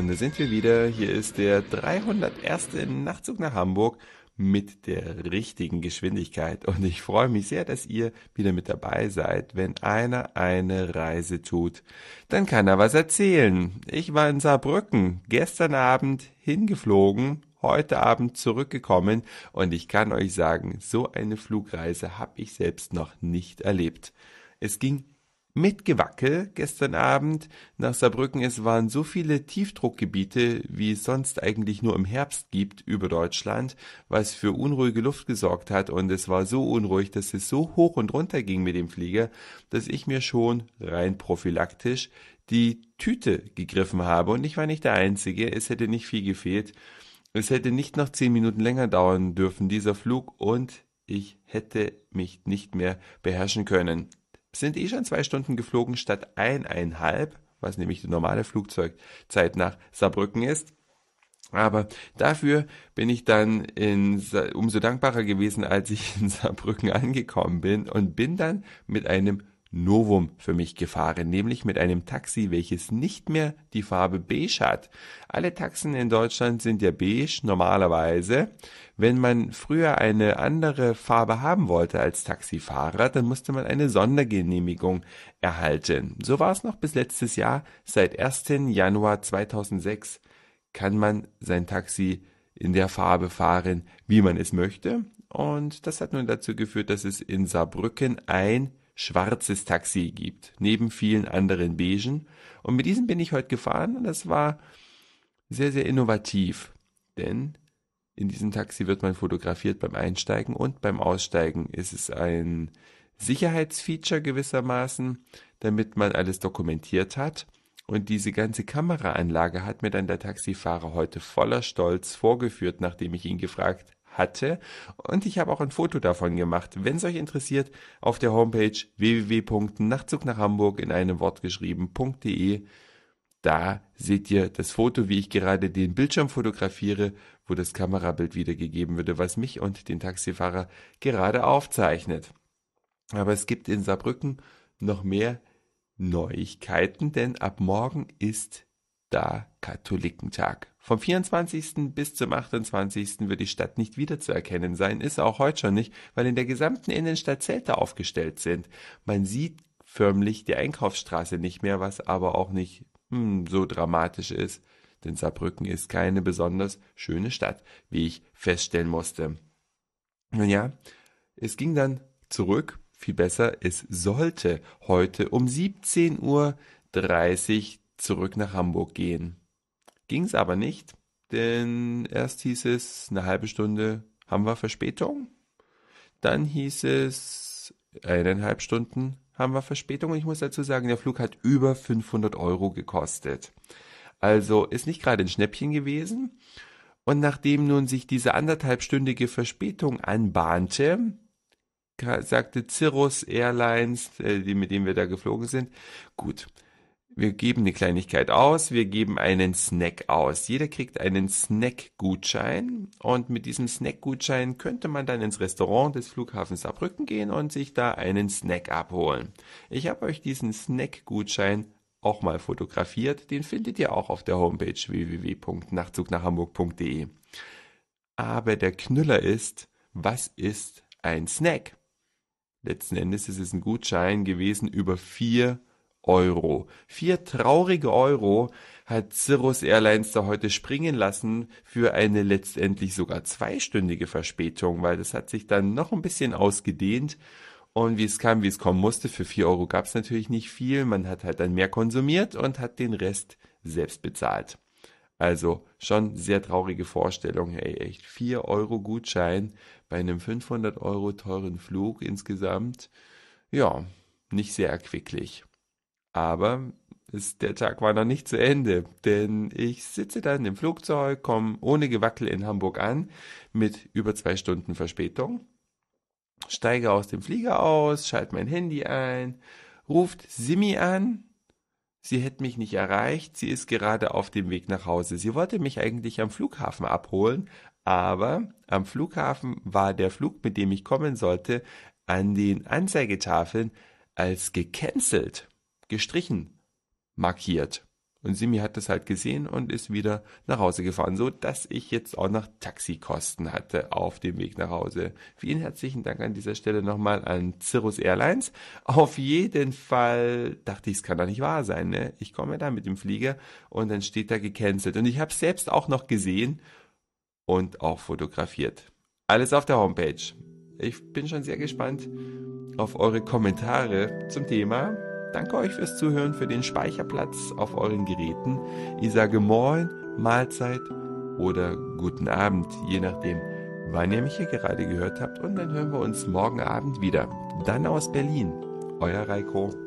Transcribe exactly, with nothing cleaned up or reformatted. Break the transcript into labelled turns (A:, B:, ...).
A: Und da sind wir wieder. Hier ist der dreihunderterste Nachtzug nach Hamburg mit der richtigen Geschwindigkeit. Und ich freue mich sehr, dass ihr wieder mit dabei seid. Wenn einer eine Reise tut, dann kann er was erzählen. Ich war in Saarbrücken, gestern Abend hingeflogen, heute Abend zurückgekommen und ich kann euch sagen, so eine Flugreise habe ich selbst noch nicht erlebt. Es ging mit Gewackel gestern Abend nach Saarbrücken. Es waren so viele Tiefdruckgebiete, wie es sonst eigentlich nur im Herbst gibt über Deutschland, was für unruhige Luft gesorgt hat. Und es war so unruhig, dass es so hoch und runter ging mit dem Flieger, dass ich mir schon rein prophylaktisch die Tüte gegriffen habe. Und ich war nicht der Einzige. Es hätte nicht viel gefehlt. Es hätte nicht noch zehn Minuten länger dauern dürfen, dieser Flug. Und ich hätte mich nicht mehr beherrschen können. Sind eh schon zwei Stunden geflogen statt eineinhalb, was nämlich die normale Flugzeugzeit nach Saarbrücken ist. Aber dafür bin ich dann in, umso dankbarer gewesen, als ich in Saarbrücken angekommen bin und bin dann mit einem Novum für mich gefahren, nämlich mit einem Taxi, welches nicht mehr die Farbe beige hat. Alle Taxen in Deutschland sind ja beige normalerweise. Wenn man früher eine andere Farbe haben wollte als Taxifahrer, dann musste man eine Sondergenehmigung erhalten. So war es noch bis letztes Jahr. Seit ersten Januar zweitausendsechs kann man sein Taxi in der Farbe fahren, wie man es möchte. Und das hat nun dazu geführt, dass es in Saarbrücken ein schwarzes Taxi gibt, neben vielen anderen beigen. Und mit diesem bin ich heute gefahren und das war sehr, sehr innovativ. Denn in diesem Taxi wird man fotografiert beim Einsteigen und beim Aussteigen. Es ist ein Sicherheitsfeature gewissermaßen, damit man alles dokumentiert hat. Und diese ganze Kameraanlage hat mir dann der Taxifahrer heute voller Stolz vorgeführt, nachdem ich ihn gefragt hatte. Und ich habe auch ein Foto davon gemacht. Wenn es euch interessiert, auf der Homepage w w w punkt nachtzug nach Hamburg in einem Wort geschrieben.de. Da seht ihr das Foto, wie ich gerade den Bildschirm fotografiere, wo das Kamerabild wiedergegeben würde, was mich und den Taxifahrer gerade aufzeichnet. Aber es gibt in Saarbrücken noch mehr Neuigkeiten, denn ab morgen ist da Katholikentag. Vom vierundzwanzigsten bis zum achtundzwanzigsten wird die Stadt nicht wiederzuerkennen sein, ist auch heute schon nicht, weil in der gesamten Innenstadt Zelte aufgestellt sind. Man sieht förmlich die Einkaufsstraße nicht mehr, was aber auch nicht hm, so dramatisch ist, denn Saarbrücken ist keine besonders schöne Stadt, wie ich feststellen musste. Nun ja, es ging dann zurück, viel besser, es sollte heute um siebzehn Uhr dreißig zurück nach Hamburg gehen. Ging es aber nicht, denn erst hieß es, eine halbe Stunde haben wir Verspätung. Dann hieß es, eineinhalb Stunden haben wir Verspätung. Und ich muss dazu sagen, der Flug hat über fünfhundert Euro gekostet. Also ist nicht gerade ein Schnäppchen gewesen. Und nachdem nun sich diese anderthalbstündige Verspätung anbahnte, sagte Cirrus Airlines, die, mit dem wir da geflogen sind, gut, wir geben eine Kleinigkeit aus, wir geben einen Snack aus. Jeder kriegt einen Snack-Gutschein und mit diesem Snack-Gutschein könnte man dann ins Restaurant des Flughafens Saarbrücken gehen und sich da einen Snack abholen. Ich habe euch diesen Snack-Gutschein auch mal fotografiert, den findet ihr auch auf der Homepage w w w punkt nachtzug nach hamburg punkt de. Aber der Knüller ist, was ist ein Snack? Letzten Endes ist es ein Gutschein gewesen über vier Euro. Vier traurige Euro hat Cirrus Airlines da heute springen lassen für eine letztendlich sogar zweistündige Verspätung, weil das hat sich dann noch ein bisschen ausgedehnt und wie es kam, wie es kommen musste, für vier Euro gab es natürlich nicht viel, man hat halt dann mehr konsumiert und hat den Rest selbst bezahlt. Also schon sehr traurige Vorstellung, hey, echt vier Euro Gutschein bei einem fünfhundert Euro teuren Flug insgesamt, ja, nicht sehr erquicklich. Aber es, der Tag war noch nicht zu Ende, denn ich sitze dann im Flugzeug, komme ohne Gewackel in Hamburg an, mit über zwei Stunden Verspätung, steige aus dem Flieger aus, schalte mein Handy ein, ruft Simi an, sie hätte mich nicht erreicht, sie ist gerade auf dem Weg nach Hause. Sie wollte mich eigentlich am Flughafen abholen, aber am Flughafen war der Flug, mit dem ich kommen sollte, an den Anzeigetafeln als gecancelt, gestrichen, markiert. Und Simi hat das halt gesehen und ist wieder nach Hause gefahren, so dass ich jetzt auch noch Taxikosten hatte auf dem Weg nach Hause. Vielen herzlichen Dank an dieser Stelle nochmal an Cirrus Airlines. Auf jeden Fall dachte ich, es kann doch nicht wahr sein, ne? Ich komme da mit dem Flieger und dann steht da gecancelt. Und ich habe es selbst auch noch gesehen und auch fotografiert. Alles auf der Homepage. Ich bin schon sehr gespannt auf eure Kommentare zum Thema. Danke euch fürs Zuhören, für den Speicherplatz auf euren Geräten. Ich sage Moin, Mahlzeit oder guten Abend, je nachdem, wann ihr mich hier gerade gehört habt. Und dann hören wir uns morgen Abend wieder. Dann aus Berlin. Euer Reiko.